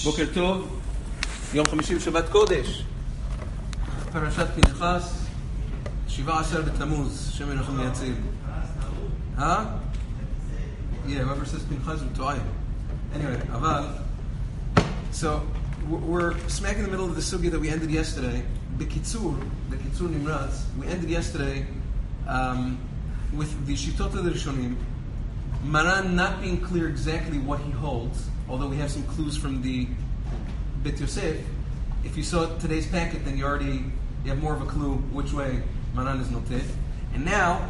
בוקר טוב, יום חמישי בשבת קודש, פרשת פנחס, 17 בתמוז, שם אנחנו מייצאים. Yeah, whoever says Pinchas is טועה. Anyway, אבל, so we're smack in the middle of the sugya that we ended yesterday. Bekitzur Nimratz, we ended yesterday with the Shitot of the Rishonim, Maran not being clear exactly what he holds, although we have some clues from the Bet Yosef. If you saw today's packet, then you have more of a clue which way Maran is noted. And now,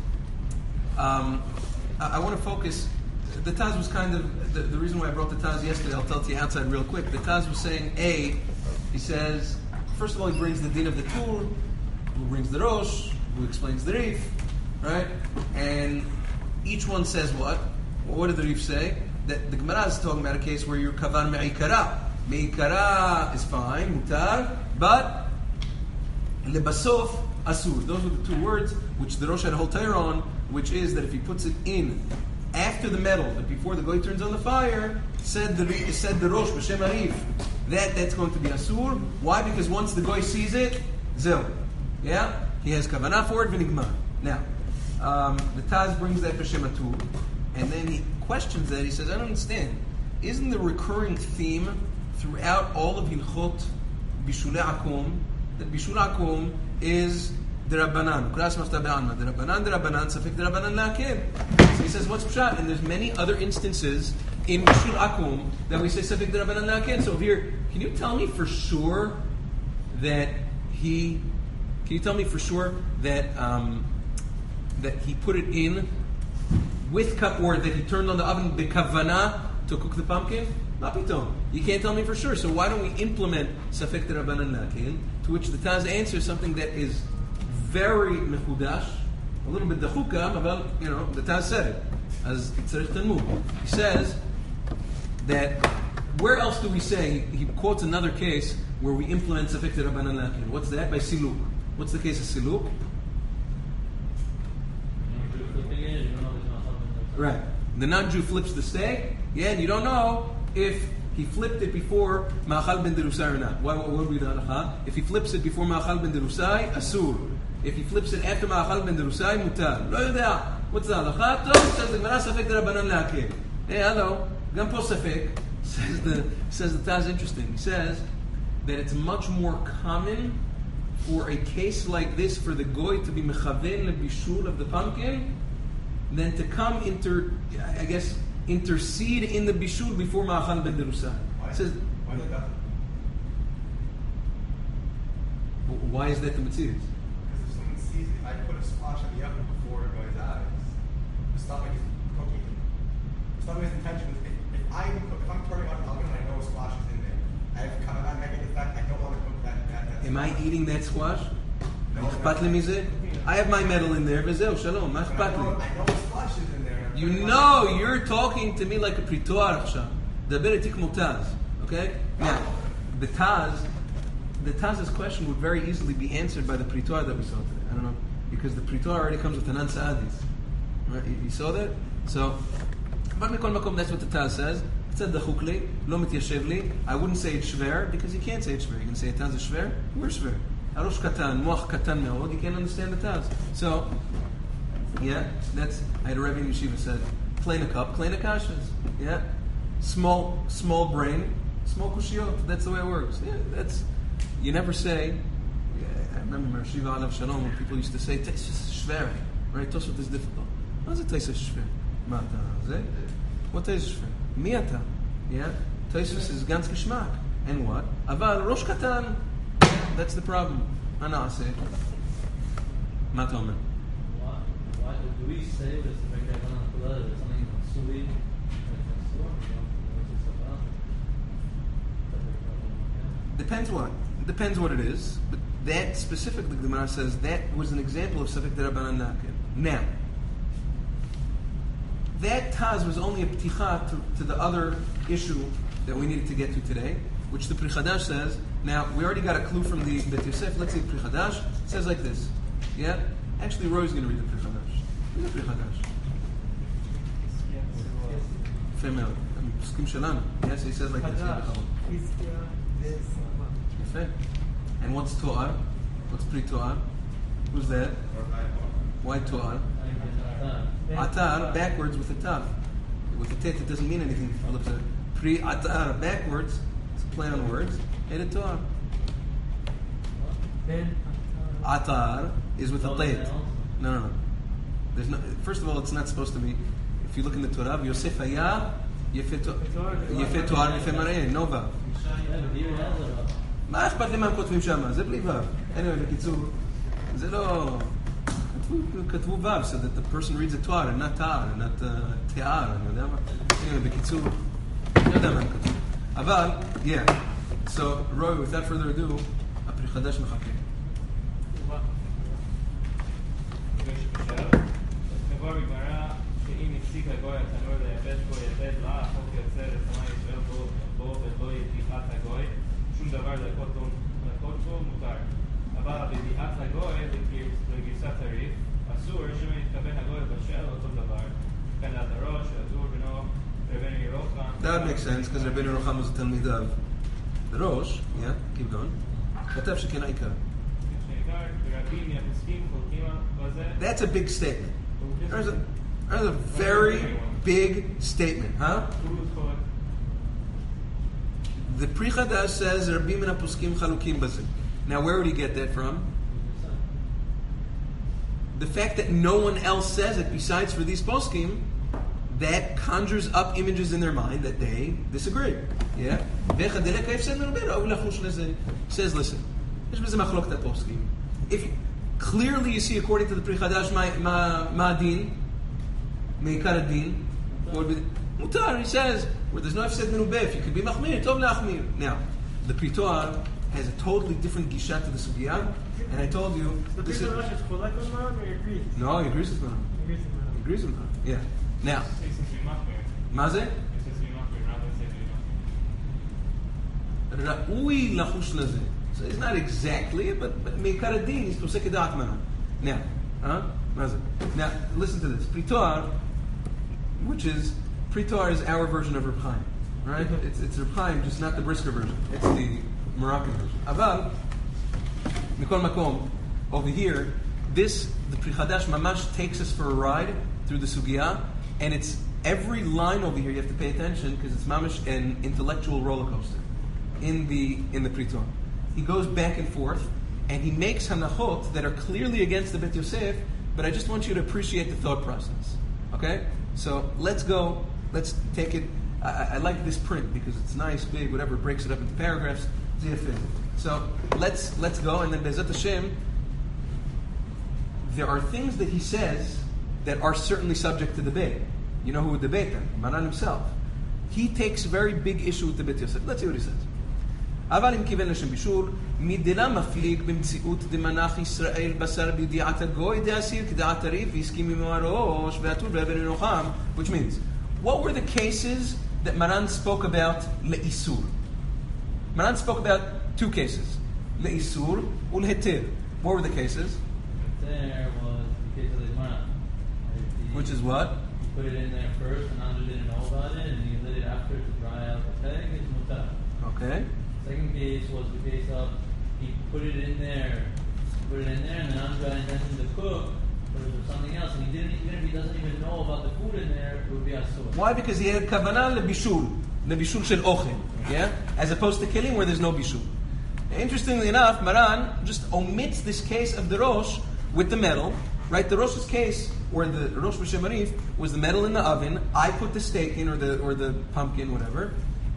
I want to focus. The Taz was kind of the reason why I brought the Taz yesterday. I'll tell it to you outside real quick. The Taz was saying, he says, first of all, he brings the din of the Tur, who brings the Rosh, who explains the Rif, right? And each one says what? Well, what did the Rif say? That the Gemara is talking about a case where you're kavan me'ikara. Me'ikara is fine, mutar, but lebasof asur. Those are the two words which the Rosh had a whole Torah on, which is that if he puts it in after the metal, but before the goy turns on the fire, said the Rosh b'shem Arif, that's going to be asur. Why? Because once the goy sees it, zil. Yeah? He has kavanah for it, v'nigmar. Now, the Taz brings that b'shem atur, and then he questions that. He says, I don't understand. Isn't the recurring theme throughout all of Hilchot Bishulei Akum that Bishulei Akum is D'Rabbanan, Kras Mafta Be'alma, D'Rabbanan, Safek D'Rabbanan La'akid. So he says, what's pshat? And there's many other instances in Bishulei Akum that we say Safek D'Rabbanan La'akid. So here, can you tell me for sure that he put it in with cup, or that he turned on the oven b'kavana to cook the pumpkin? Mapiton. You can't tell me for sure. So why don't we implement Safek D'Rabbanan La'akid? To which the Taz answers something that is very mechudash, a little bit dachuka, but the Taz said it as Tzarech Talmud. He says that where else do we say? He quotes another case where we implement Safek D'Rabbanan La'akid. What's that? By Siluk. What's the case of Siluk? Right. The non-Jew flips the steak, and you don't know if he flipped it before Ma'achal ben Derusai or not. What would be the halacha? If he flips it before Ma'achal ben Derusai, asur. If he flips it after Ma'achal ben Derusai, mutar. Lo yodea. What's the halacha? Tov, says the Gemara, Safek D'Rabbanan La'akid. Hey, hello. Gam po Safek. Says the Taz interesting. He says that it's much more common for a case like this for the goy to be mechaven lebishul of the pumpkin than to come intercede in the bishul before Ma'achal ben Derusai. Says, why is that the mitzvah? Because if someone sees it, I put a squash in the oven before it goes out. The stomach is cooking. The stomach's intention is if I'm turning on the oven and I know a squash is in there, I have kind of negative effect. I don't want to cook that. Am I eating that squash? No. I have my metal in there. V'zeu, shalom. Ma I know a squash is in there. You're talking to me like a pritoar achshav. Daber eti kmo Taz. Okay? Now, the Taz's question would very easily be answered by the pritoar that we saw today. I don't know, because the pritoar already comes with Tanan Sa'adis. Right? You saw that? So, but mikol makom, that's what the Taz says. It said dachuk li, lo mityashev li. I wouldn't say it's shver, because you can't say it's shver. You can say Taz is shver. We're shver. Arosh katan, moach katan me'od. You can't understand the Taz. So, yeah, I had a Rebbe in Yeshiva said, kleina cup, kleina kashas. Yeah, small brain, small kushiyot. That's the way it works. Yeah, you never say. I remember Shiva Alav Shalom when people used to say, "Tesis shver," right? Tosfot is difficult. What is it? Tesis shver. What is shver? Miata. Yeah, Tesis is ganz geschmack. And what? Aval rosh katan. That's the problem. Ana say. Matomen. Why do we say this to make that one blood? Is something sweet? Depends what it is. But that specifically, the Gemara says that was an example of Safek D'Rabbanan La'akid. Now, that Taz was only a pticha to the other issue that we needed to get to today, which the Pri Chadash says. Now, we already got a clue from the Bet Yosef. Let's see the Pri Chadash. It says like this. Yeah? Actually, Roy's going to read the Pri Chadash. Read the Pri Chadash. יפה מאוד. הפסוקים שלנו. Yes, he says like this. יפה. And what's To'ar? What's pre-To'ar? Who's that? Why To'ar? Atar, backwards with a tav. With a tet, it doesn't mean anything. Pre-Atar, backwards, it's a play on words. And a To'ar. Atar is with a tet. No. There's no. First of all, it's not supposed to be. If you look in the Torah, Yosef Haya, Yefe To'ar Yefe Mareh, no vav. מה אכפת לי מה הם כותבים שם? זה בלי וו. בקיצור, זה לא... כתבו וו, so that the person reads a תואר, and not תואר, and not תיאר, אני יודע מה. בקיצור, אני יודע מה הם כתבו. אבל, yeah. So, Roy, without further ado, הפרי חדש מחכה. כבר בגמרא, שאם הפסיק הגוי התנור ליבש בו יבד לה, החוק יוצא לשמיים ישראל בו ולא ידיעת הגוי, שום דבר לקות בו מותר. אבל בדיעת הגוי לגרסת הריף, אסור שמא יתכוון הגוי בשל אותו דבר. כאן לדרוש, אסור בנו רבנו ירוחם. That makes sense, because רבנו ירוחם was a תלמיד of the Rosh. Yeah, keep going. כתב שכן העיקר. That's a big statement. There's a very big statement, huh? The Pri Chadash says Rabbi Min HaPoskim Chalukim Bazeh. Now, where would he get that from? The fact that no one else says it besides for these poskim, that conjures up images in their mind that they disagree. Yeah? Says, listen, if clearly you see according to the Pri Chadash ma'adin, meikar adin, mutar, he says, where there's no efsed menubeh, if you could be machmir, tov le'achmir. Now, the Pri To'ar has a totally different gisha to the sugya, and I told you, this is... No, he agrees with Maran. He agrees with Maran, yeah. Now, Mazeh? Ra'ui lachush lazeh. So it's not exactly it, but meikar adin is posek da'at Maran. Now, Mazeh. Now, listen to this. Pri To'ar, which is, Pri To'ar is our version of Reb Chaim, right? It's Reb Chaim, just not the Brisker version. It's the Moroccan version. Aval, Mikol Makom, over here, the Pri Chadash Mamash takes us for a ride through the Sugya, and it's every line over here you have to pay attention because it's Mamash an intellectual roller coaster in the Pri To'ar. He goes back and forth, and he makes hanachot that are clearly against the Bet Yosef, but I just want you to appreciate the thought process. Okay? So let's go. Let's take it. I like this print because it's nice, big, whatever. It breaks it up into paragraphs. So let's go, and then Be'ezat Hashem, there are things that he says that are certainly subject to debate. You know who would debate them? Maran himself. He takes very big issue with the Bet Yosef. Let's see what he says. אבל אם כיוון לשם בישול, מדלה מפליג במציאות דמנח ישראל בשר בידיעת הגוי דאסיר כדעת הריף והסכים עמו הראש והטור ואבן ירוחם, which means, what were the cases that Maran spoke about le'isur? Maran spoke about two cases, le'isur ul'heter. What were the cases? There was the case of the Gemara. Which is what? You put it in there first, and Andrew didn't know about it, and you lit it after to dry out the peg, it's mutar. Okay. Second case was the case of he put it in there, and then Andrew intended to cook, but it was something else, and he didn't, even if he doesn't even know about the food in there, it would be asur. Why? Because he had kavanah lebishul shel ochel, yeah, as opposed to kelim where there's no bishul. Interestingly enough, Maran just omits this case of the Rosh with the metal. Right, the Rosh's case, where the Rosh B'Shem Arif was the metal in the oven. I put the steak in, or the pumpkin, whatever.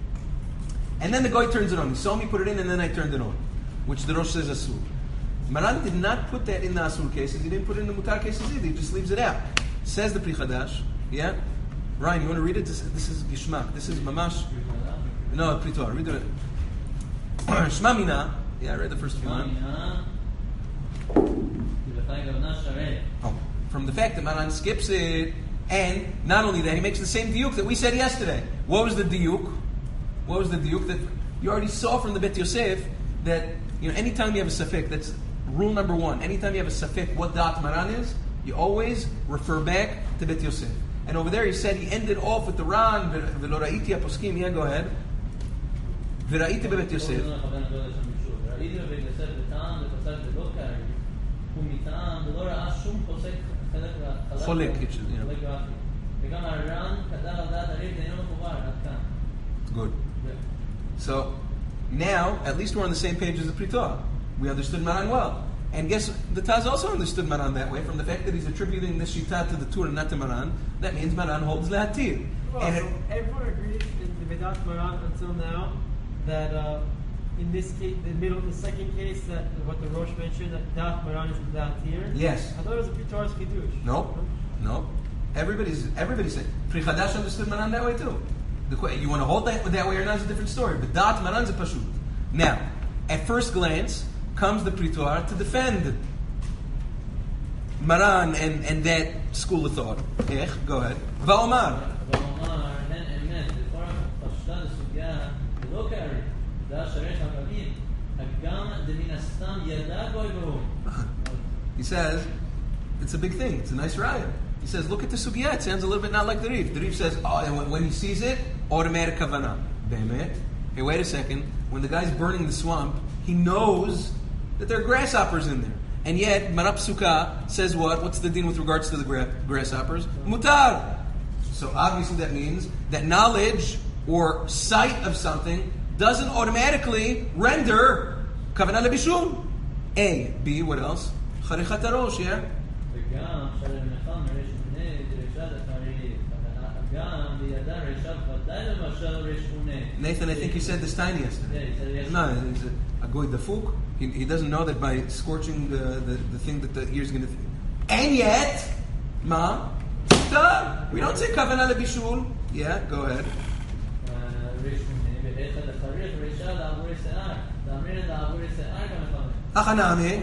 And then the guy turns it on. He saw me put it in, and then I turned it on, which the Rosh says asur. Maran did not put that in the asur cases. He didn't put it in the mutar cases either. He just leaves it out. Says the Pri Chadash. Yeah, Ryan, you want to read it? This is Gishmak. This is Mamash. No, Pri To'ar. Read it. Shma Mina. Yeah, I read the first few lines. Oh, from the fact that Maran skips it, and not only that, he makes the same diuk that we said yesterday. What was the diuk? What was the diuk that you already saw from the Bet Yosef? That anytime you have a safek, that's rule number one. Anytime you have a safek, what da'at Maran is, you always refer back to Bet Yosef. And over there he said he ended off with the Ran, V'lo ra'iti haposkim. Yeah, go ahead. V'ra'iti bebet Yosef. ראיתי בבית יוסף בטעם ופסק בלא קרעי ומטעם ולא ראה שום פוסק חולק רפי וגם הר"ן כתב על דעת הריב ואינו מחובר עד כאן. Good. So now at least we're on the same page as the Pritor. We understood Maran well. And guess the Taz also understood Maran that way, from the fact that he's attributing this Shita to the Tur and not to Maran. That means Maran holds Lahatir. Well, so everyone agrees in the Vedat Maran until now that in this case, the second case, that what the Rosh mentioned, that Dat Maran is the Lahatir. Yes. I thought it was a Pritor's Kiddush. No. Everybody's saying Pri Chadash understood Maran that way too. You want to hold that way or not is a different story. But Dat Maran's a Pashut. Now, at first glance, comes the Pritor to defend Maran and that school of thought. Go ahead. Va'omar. He says, it's a big thing. It's a nice raya. He says, look at the sugya. It sounds a little bit not like the Rif. The Rif says, and when he sees it, automatic kavanah. Be'emet. Hey, wait a second. When the guy's burning the swamp, he knows that there are grasshoppers in there. And yet, Marab Sukkah says what? What's the din with regards to the grasshoppers? Mutar. So obviously that means that knowledge or sight of something doesn't automatically render kavanah lebishul. A. B. What else? Charichat harosh, yeah? Nathan, I think you said this tiny yesterday. Yeah, he said it No, it's a goy dafuk. He doesn't know that by scorching the thing that the ear's going to... And yet, ma, we don't say kavanah lebishul. Yeah, go ahead. Achanami.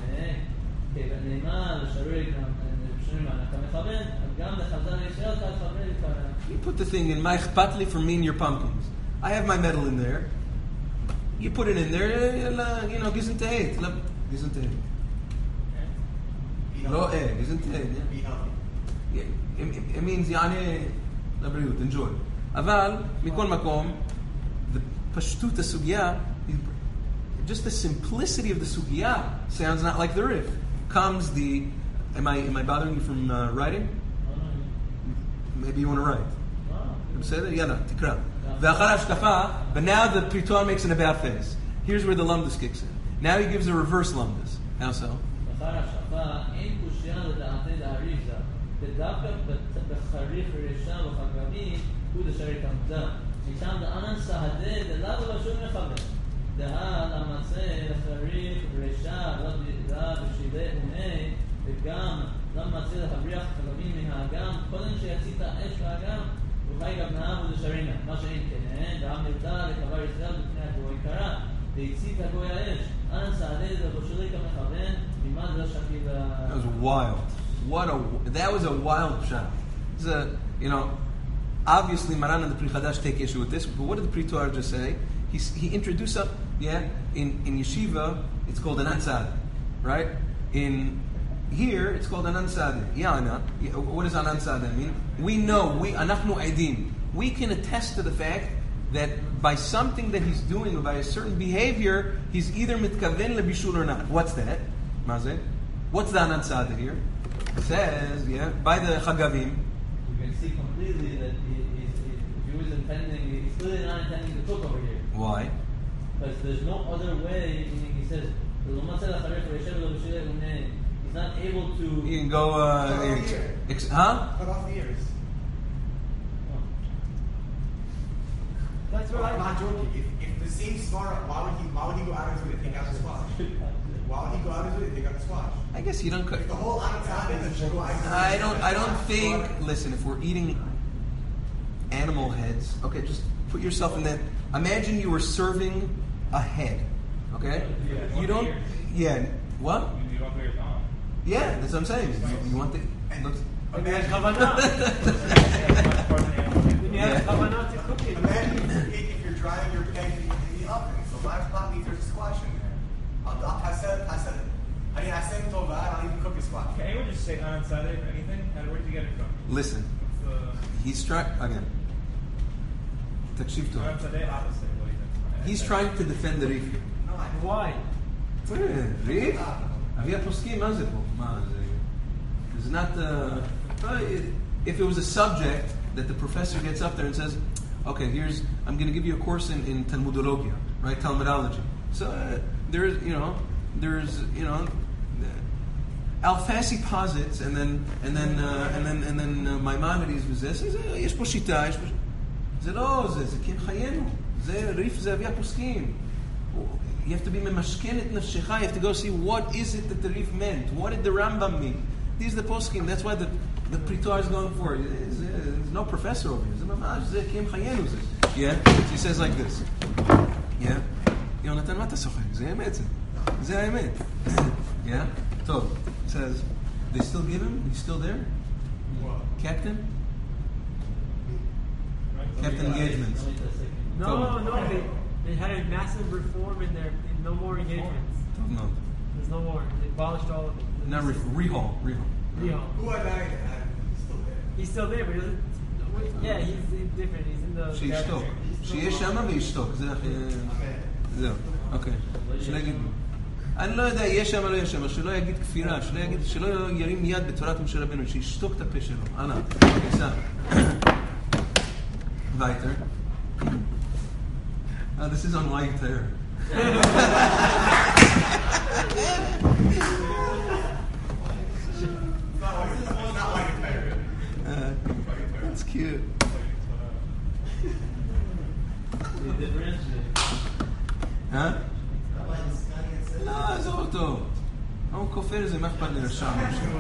You put the thing in my chpatli for me and your pumpkins. I have my metal in there. You put it in there, gesundheit. Gesundheit. No, gesundheit. It means yani labriut, enjoy. Aval, mikol makom, the pashtut sugya, just the simplicity of the sugya sounds not like the Rif. Comes the... Am I bothering you from writing? Maybe you want to write. Say that? Yalla, tikra. But now the Pritor makes an about face. Here's where the lumdus kicks in. Now he gives a reverse lumdus. How so? וגם למה צריך להבריח חלבים מהאגם קודם שיצית האש לאגם וחי גם נאם ולשרינה מה שאין כן ועם נרדה לקבר ישראל בפני הגוי קרא והצית הגוי האש אנא סעדי ובשולי כמכוון ממד לא שקיל That was wild. That was a wild shot. Obviously Maran and the Pri Chadash take issue with this, but what did the Pritor just say? He introduced in yeshiva it's called an ansad, right? In here, it's called an ansad. Yana. What does an ansad mean? We know, anachnu aidim. We can attest to the fact that by something that he's doing or by a certain behavior, he's either mitkaven lebishul or not. What's that? Mazeh? What's the ansad here? It says, by the chagavim. You can see completely that if he was intending, he's clearly not intending to cook over here. Why? Because there's no other way, meaning he says, he's not able to... You can go... Cut off the ears. That's what I'm not joking. If the same svara, why would he go out of his way to take out the squash? Why would he go out of his way to take out the squash? I guess you don't cut... If the whole anatad is to go out of his way I don't think... Listen, if we're eating animal heads... Okay, just put yourself in that... Imagine you were serving a head. Okay? Yeah, you don't... Yeah. What? You don't put yours on. Yeah, that's what I'm saying. You want the... When you have kavanah. When you have kavanah to cook it. Imagine if you're drying your egg in the oven. So last pot means there's a squash in there. I mean, I said tova, I'll even cook a squash. Can anyone just say unansade or anything? Where did you get it from? Listen. He's trying, again, תקשיב טוב. I'm today opposite what he He's trying to defend the Rif. No, I Why? Rif? אבי הפוסקים, מה זה פה? מה זה? It's not, if it was a subject that the professor gets up there and says, okay, I'm going to give you a course in Talmudologia, right? Talmudology. So there's Alfasi posits, and then Maimonides was this. יש פה שיטה, זה לא זה כן חיינו. זה ריף, זה אבי הפוסקים. You have to be ממשכן את נפשך. You have to go see what is it that the Rif meant. What did the Rambam mean? These are the poskim. That's why the Pritar is going for it. There's no professor over here. זה ממש, זה קים חיינו זה. Yeah? So he says like this. Yeah? יונתן, מה אתה שוחק? זה האמת זה. זה האמת. Yeah? טוב. It says, they still give him? He's still there? What? Captain? Captain engagements. No, they had a massive reform in there. No more engagements. No. There's no more. They abolished all of them. Not Rehal. Rehal. Who I married, he's still there. He's still there, but he doesn't. Yeah, he's different. He's in the. שישתוק. שיהיה שמה וישתוק. זה הכי... זהו. אוקיי. שלא יגיד... אני לא יודע, יש שם או לא יש שם, שלא יגיד כפירה, שלא ירים יד בתורת משה רבנו, שישתוק את הפה שלו. אנא, כניסה. Weiter. This is on Lion Terror. That's cute. Huh? לא, עזוב אותו. הוא כופר זה, מה אכפת לי לשם?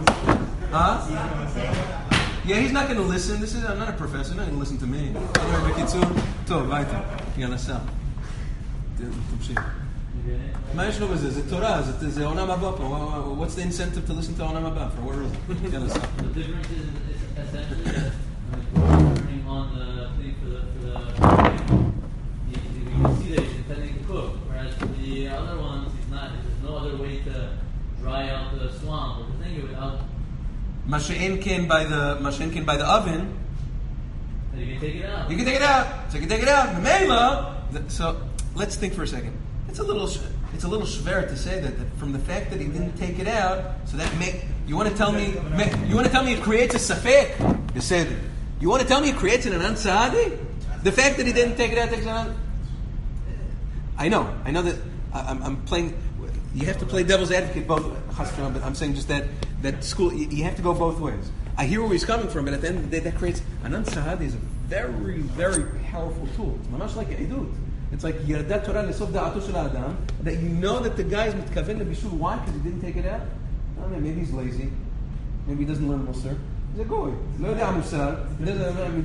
Yeah, he's not going to listen. I'm not a professor. He's not going to listen to me. Anyway, בקיצור, טוב, ביתה. יאללה, סע. תמשיך. מה יש לו בזה? זה תורה, זה עולם הבא פה. What's the incentive to listen to עולם הבא? For what reason? יאללה, סע. The difference is essentially that turning on the thing for the you can see that he's intending to cook, whereas for the other ones, he's not. There's no other way to dry out the swamp or the thing without. מה שאין כן by the oven, You can take it out. you can take it out. So you can take it out. Mela. So let's think for a second. It's a little schwer to say that from the fact that he didn't take it out. So that you want to tell me it creates a safek? You said it. You want to tell me it creates an anan saadi? The fact that he didn't take it out takes an anan. I know that I'm playing. You have to play devil's advocate both. But I'm saying just that school. You have to go both ways. I hear where he's coming from, but at the end of the day, that creates anan sahadi is a very, very powerful tool. It's mamash like edut. It's like yirdat Torah lesof da'ato shel adam, that you know that the guy is mitkaven lebishul. Why? Because he didn't take it out. I don't know, maybe he's lazy. Maybe he doesn't learn Musar. He's a goy. Lo yada Musar. What's there to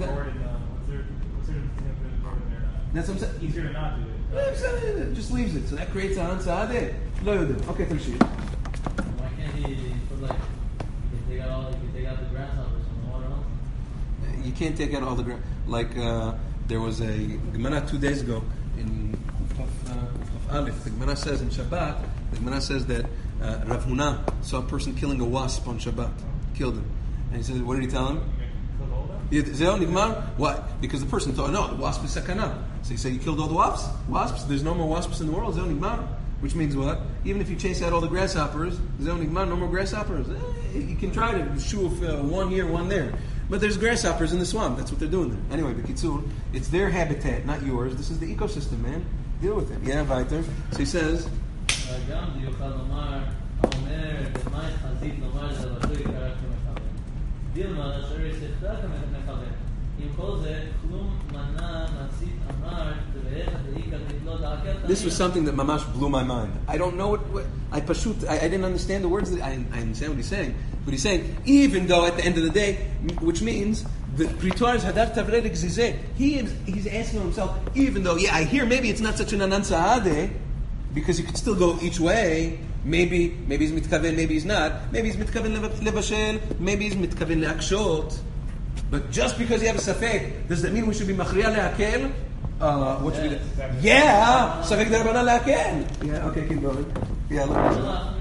That's what I'm saying. easier to not do it. Just leaves it. So that creates anan sahadi. Lo yada. Okay, tamshir. Why can't he put you can take out the grasshoppers from the water also? You can't take out all the there was a Gemara 2 days ago in Kuf Aleph. The Gemara says in Shabbat, that Rav Huna saw a person killing a wasp on Shabbat. Killed him. And he said, what did he tell him? Zeo Nigmar? What? Because the person thought, no, the wasp is sakana. So he said, you killed all the wasps? There's no more wasps in the world. Zeo Nigmar. Which means what? Even if you chase out all the grasshoppers, Zeo Nigmar, no more grasshoppers. You can try to shoo one here, one there. But there's grasshoppers in the swamp. That's what they're doing there. Anyway, B'kitzur, it's their habitat, not yours. This is the ecosystem, man. Deal with it. Yeah, weiter. So he says, this was something that mamash blew my mind. I don't know what I didn't understand the words. I understand what he's saying, but he's saying even though at the end of the day, which means the Pritar is hadar tavred exizeh. He's asking himself, even though I hear maybe it's not such an anan saadeh, because you could still go each way. Maybe he's mitkaven, maybe he's not. Maybe he's mitkaven lebashel, maybe he's mitkaven leakshot. But just because you have a safek, does that mean we should be machriya leakel? What should we do? Yeah, safek derabana leakel. Yeah, okay, keep going. Yeah, look.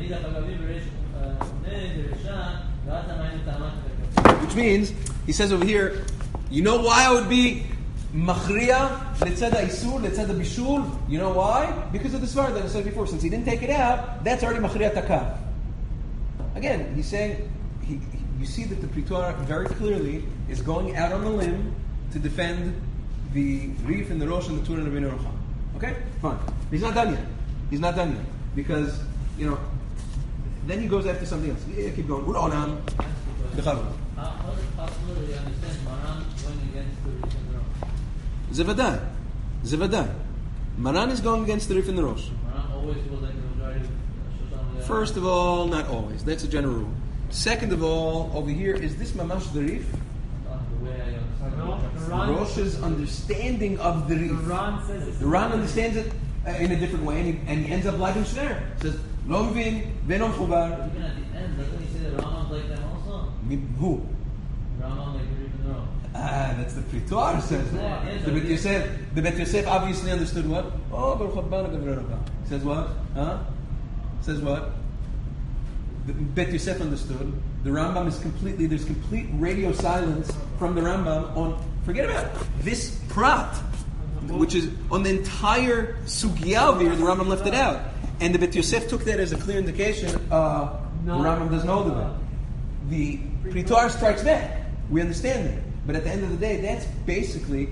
מאידך אגבים בריש עונה דרשן, ואת המים לטעמת הכתוב. Which means, he says over here, you know why I would be machriya letzad ha'isur, letzad ha'bishul? You know why? Because of the svar that I said before. Since he didn't take it out, that's already machriya takav. Again, he's saying, you see that the Pritor very clearly is going out on the limb to defend the Rif and the Rosh and the Tur and the Rabbeinu Rocham. Okay? Fine. He's not done yet. He's not done yet. Because, then he goes after something else. Yeah, keep going. U'olam. B'chavod. How is it possible that you understand Maran going against the Rif and the Rosh? Zevaday. Maran is going against the Rif and the Rosh. Maran always was like the majority of Shoshan. First of all, not always. That's a general rule. Second of all, over here, is this mamash the Rif? The way I understand it. Rosh's understanding of the Rif. The Ran says it's The Ran understands it in a different way, and he ends up like in Shner. Says, Lo mvin, venom chubar. Even at the end, doesn't he say that Rambam's like them also? Who? Rambam like the Rif and the Rosh. That's the Pritor says that. Yeah, The Bet Yosef obviously understood what? Oh, Baruch Haba Gavra Rabba. Says what? Says what? The Bet Yosef understood. The Rambam is there's complete radio silence from the Rambam on, forget about it, this prat, which is on the entire sugya over here, the Rambam left it out. And the Bet Yosef took that as a clear indication, the Rambam doesn't hold of it. The Pritor strikes back. We understand that. But at the end of the day, that's basically,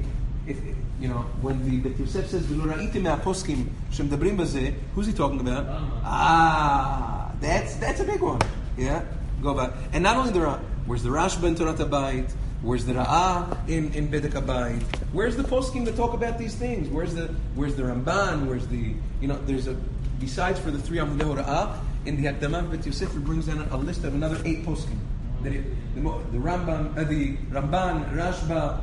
when the Bet Yosef says, "V'lo ra'iti me'aposkim shemdabrim bazeh," who's he talking about? That's a big one. Yeah, go back. And not only the Rambam, where's the Rashba in Torah Tabayit? Where's the Ra'ah in Bedek Habayit? Where's the poskim that talk about these things? Where's the Ramban? Where's the there's besides for the three Amudei Ra'ah in the Hakdamah Bet Yosef brings down a list of another 8 poskim. The Rambam, the Ramban, Rashba,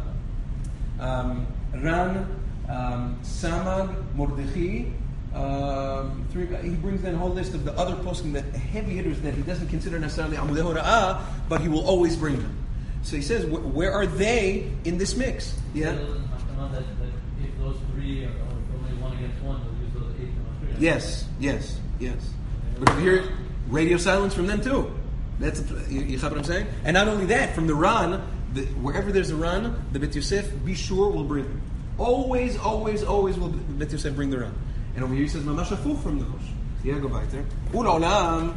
Ran, Samag, Mordechai. He brings in a whole list of the other poskim, that heavy hitters that he doesn't consider necessarily Amudei Hora'ah, but he will always bring them. So he says, where are they in this mix? Yeah. That if those 3 are only 1 against 1, they'll use those 8 to Yes. But over here, radio silence from them too. That's you know what I'm saying? And not only that, from the Ran, wherever there's a Ran, the Bet Yosef, be sure, will bring them. Always will Bet Yosef bring the Ran. And over here he says, Mamash afuch from the Rosh. Yeah, go back there. U'olam.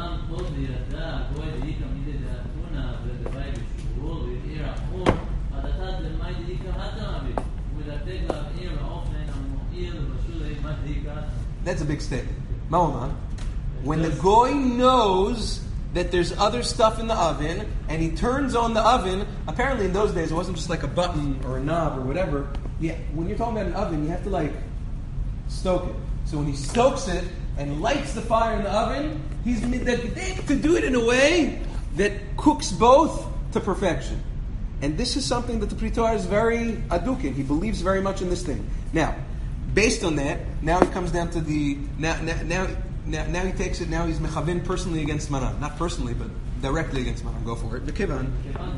That's a big statement. Ma'oman. When the goy knows that there's other stuff in the oven, and he turns on the oven, apparently in those days it wasn't just like a button or a knob or whatever. Yeah, when you're talking about an oven, you have to stoke it. So when he stokes it and lights the fire in the oven, he's to do it in a way that cooks both to perfection. And this is something that the Pritor is very aduk in. He believes very much in this thing. Now, based on that, now he comes down to the now he takes it. Now he's mechavin personally against Maran, not personally, but directly against Maran. Go for it. The Kivan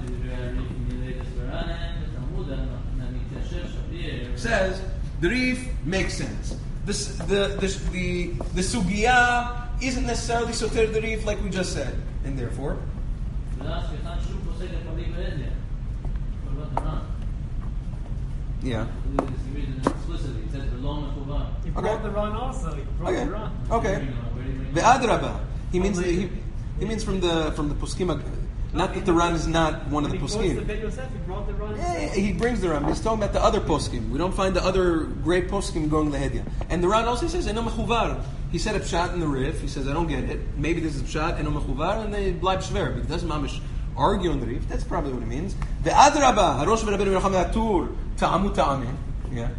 says the Rif makes sense. The sugya isn't necessarily soter the Rif like we just said, and therefore. Yeah. He brought the Ran also. He brought the Ran. Okay. The Adraba. He means from the poskim. Not that the Ran is not one of the poskim. He brought the Ran. Yeah, he brings the Ran. He's talking about the other poskim. We don't find the other great poskim going lehedya. And the Ran also says eno mechuvar. He said a pshat in the Rif. He says I don't get it. Maybe this is a pshat eno mechuvar, and they bleib shver. But he doesn't mamish argue on the Rif. That's probably what it means. The Adraba. Harosh v'Rabbeinu Yochanan Atur ta'amu ta'amin. Yeah.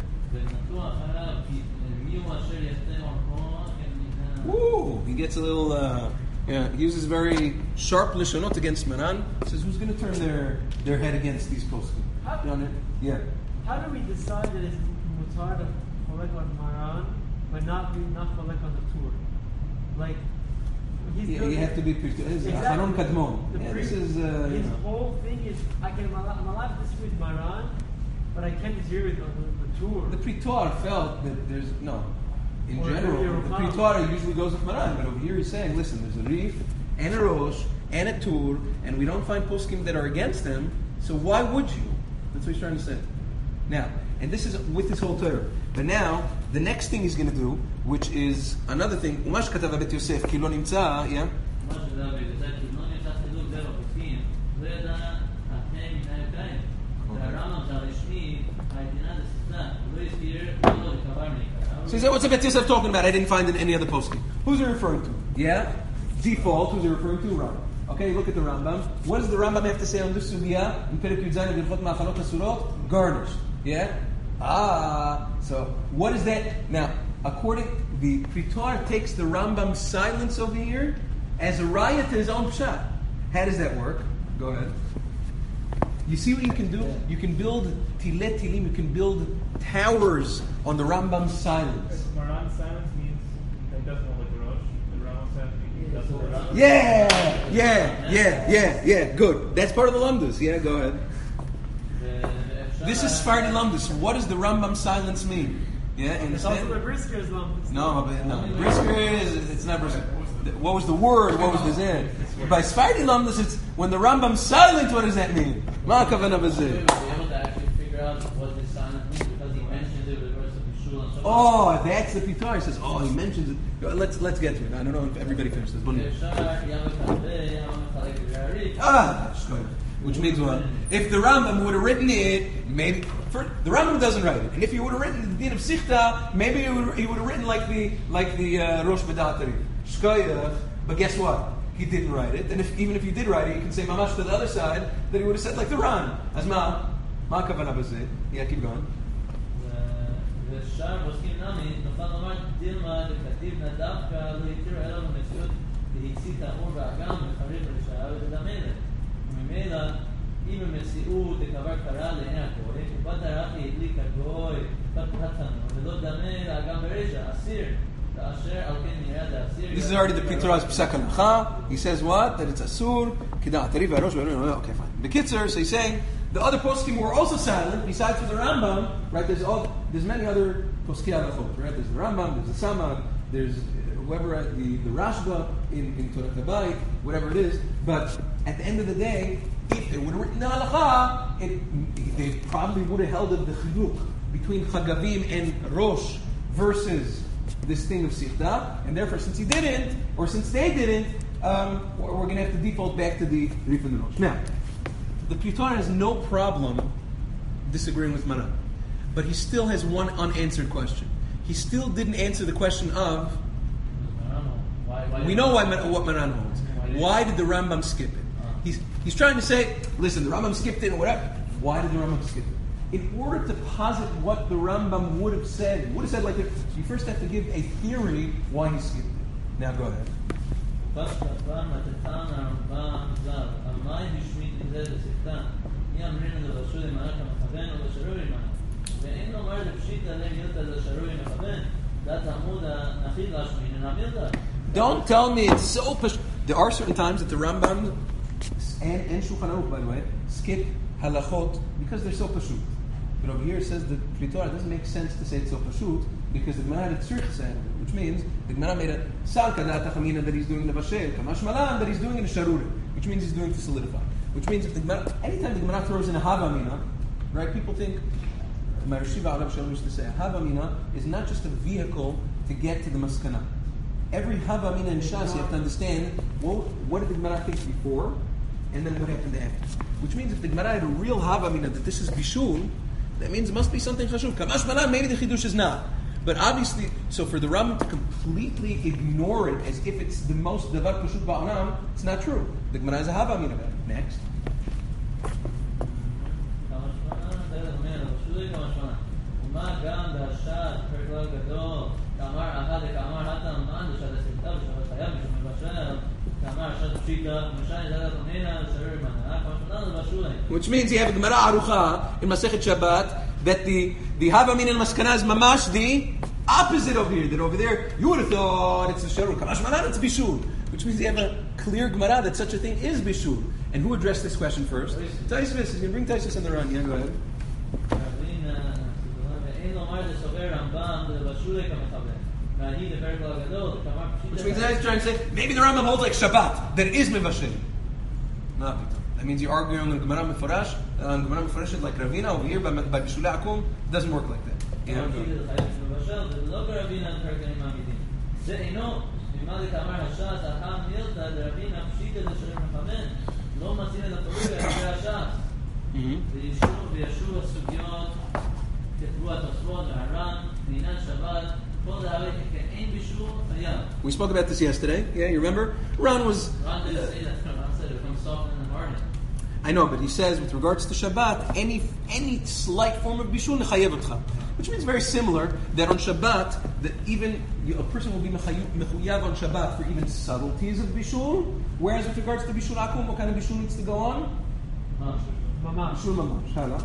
Ooh, he gets a little. He uses very sharp lishonot against Maran. Says, who's going to turn their head against these poskim? Yeah. How do we decide that it's mutar to collect on Maran, but not collect on the tour? Like, you have to be Haron Kadmon. This is his whole thing is I'm allowed to disagree with Maran, but I can't disagree with the tour. The Pritor felt that there's no. in Or general, your the Rambam. Pri Torah usually goes with Maran, but over here he's saying, listen, there's a Rif and a Rosh and a Tur, and we don't find poskim that are against them, so why would you? That's what he's trying to say. Now, and this is with this whole Torah. But now, the next thing he's going to do, which is another thing, Umash Katav Bet Yosef, כי לא נמצא, yeah? מה שדוד עושה, כי לא נמצא חידוק זה בפוסקים, לא ידע התנאים מן היוקיים. והרמב"ם שהרשמי, העדינה דססה, לא הזכיר, לא לקבר מעיקר. So he said, what's Bet Yosef talking about? I didn't find in any other poskim. Who's he referring to? Yeah? Default, who's he referring to? Rambam. Okay, look at the Rambam. What does the Rambam have to say on this sugya? In Perek Yud Zayin, Vilchot Ma'achalot Asurot? Garnished. Yeah? So what is that? Now, according, the Pri Torah takes the Rambam's silence over here as a raya to his own pshat. How does that work? Go ahead. You see what you can do? You can build tilet tilim, you can build towers on the Rambam's silence. Maran's silence means he doesn't know like the Rosh. The Rambam silence means he doesn't know the Rosh. Yeah. Good. That's part of the Lumdus. Yeah, go ahead. This is Sephardi Lumdus. What does the Rambam silence mean? Yeah, It's also understand? the Brisker's lump. No. Brisker it's not brisker. What was the word? What was the zed? By Sephardi Lumdus, it's when the Rambam's silent. What does that mean? Ma kavana We b'zeh. were able to actually figure out what this silence means because he mentioned it with the verse of Yeshua and so on. Oh, that's the Pri Torah. He says, he mentions it. Let's get to it. I don't know if everybody finished this. Which means what? If the Rambam would have written it, maybe the Rambam doesn't write it, and if he would have written the din of Sichta, maybe he would have written like the Rosh Bedatari Shkoya. But guess what? He didn't write it, and even if he did write it, you can say mamash to the other side that he would have said like the Ran. As ma kavana b'zeh. Yeah, keep going. ושאר פוסקים נמי, נוכל לומר דילמה דכתיב דווקא לא התיר אלא במציאות והצית האור והאגם וחריב רשעה ותדמלת. וממילא, אם במציאות דקבר קרה לעיני הגוי, ובת הרחי הדליק הגוי פת התנור, ולא דמה לאגם ברשע, אסיר. כאשר על כן נראה לאסיר. This is already the Pri Torah's Psak Halacha. He says what? That it's Asur, Kida'at Tariv, Arosh, okay, fine. The Kitzer, so he's saying, the other poskim were also silent, besides for the Rambam, right? There's many other poskei halachot, right? There's the Rambam, there's the Samad, there's whoever, the Rashba in Torah Tabayit, whatever it is. But at the end of the day, if they would have written the halacha, they probably would have held up the chiluk between Chagavim and Rosh versus this thing of Sichta, and therefore, since he didn't, or since they didn't, we're going to have to default back to the Rif and the Rosh. Now, the Pri Torah has no problem disagreeing with Maran, but he still has one unanswered question. He still didn't answer the question of, we know what Maran holds. Why did the Rambam skip it? He's trying to say, listen, the Rambam skipped it, or whatever. Why did the Rambam skip it? In order to posit what the Rambam would have said like this, you first have to give a theory why he skipped it. Now go ahead. Don't tell me it's so there are certain times that the Rambam and Shulchan Aruch, by the way, skip halachot because they're so pashut. But over here it says that Pri Torah doesn't make sense to say it's so pashut because the Gemara had a tzurch side of it, which means the Gemara made a sal kadat achamina that he's doing in the Vashel, kamash malan that he's doing in the Sharura, which means he's doing to solidify. Which means if the Gemara, anytime the Gemara throws in a havamina, right? People think Marishiva Alav Shalom used to say a havamina is not just a vehicle to get to the maskana. Every havamina in Shas you have to understand what did the Gemara think before, and then what happened after. Which means if the Gemara had a real havamina that this is bishul, that means it must be something chashuv. Kamash malan, maybe the chidush is not. But obviously, so for the Rambam to completely ignore it as if it's the most davar pashut ba'olam, it's not true. The Gemara has a havamina about it. Next. Which means you have a Gemara Arucha in Masechet Shabbat that the Havamin and Maskana is mamash the opposite over here. That over there you would have thought it's a Sharur. Kamash Manan it's Bishul. Which means you have a clear Gemara that such a thing is Bishul. And who addressed this question first? Taisus. He's going to bring Taisus on the run. Yeah, go ahead. והיא בפרק לא הגדול, כמה פשיטה... Which means now he's trying to say, maybe the Rambam holds like Shabbat, that it is mevashel. Not big time. That means you're arguing on Gemara Meforash, like Ravina over here by Bishulei Akum. It doesn't work like that. כמה פשיטה זה חייב שמבשל, זה לא ברבינה בפרק אני מעמידים. זה אינו, ממה לכאמר הש"ס, אחר מילתא דרבינה פשיטה זה שרים מכוון, לא מציעים את הפעולה אחרי הש"ס. וישוב הסוגיות, כתבו התוספות והר"ן, בעניין שבת, כל זה הרי כאין בישול חייב. We spoke about this yesterday. Yeah, you remember? Ron didn't say that. Ron said it becomes soft and hardened. I know, but he says with regards to Shabbat, any slight form of bishul nechayev otcha, which means very similar that on Shabbat that even a person will be mechuyav on Shabbat for even subtleties of bishul, whereas with regards to bishul akum, what kind of bishul needs to go on? Mamash. Bishul mamash. Hala.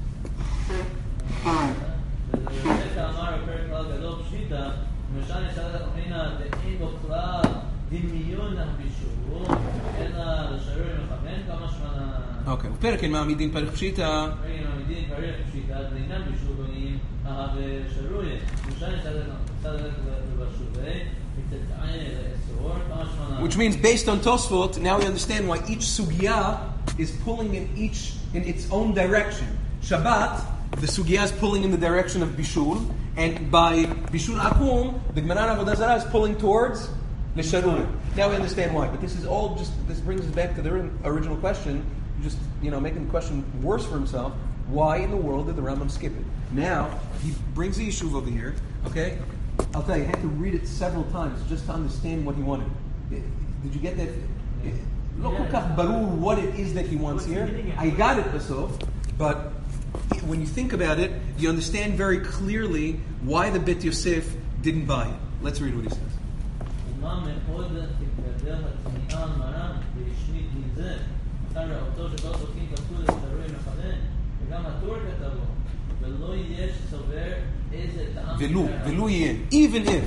וזה כאמר בפרק כלל גדול פשיטה, למשל נשאלת אמרינה דאין בו כלל דמיון הבישול, אלא לשרור מכוון כמה שמנה... אוקיי, ופרק אין מעמידין פרק פשיטה. פרק אין מעמידין פרק פשיטה, לעניין בישול בונים, ושרור, למשל נשאלת לבשולי, ותתעין לאסור, כמה שמנה... Which means based on Tosfot, now we understand why each sugya is pulling in its own direction. Shabbat, the sugya is pulling in the direction of bishul, and by bishul akum, the Gemara Avodah Zarah is pulling towards l'sharur. Now we understand why, but this brings us back to the original question. Just making the question worse for himself. Why in the world did the Rambam skip it? Now he brings the yishuv over here. Okay, I'll tell you, I had to read it several times just to understand what he wanted. Did you get that? Lo kol kach barur what it is that he wants here. I got it besov, but when you think about it, you understand very clearly why the Bet Yosef didn't buy it. Let's read what he says. Velu yeh, even if.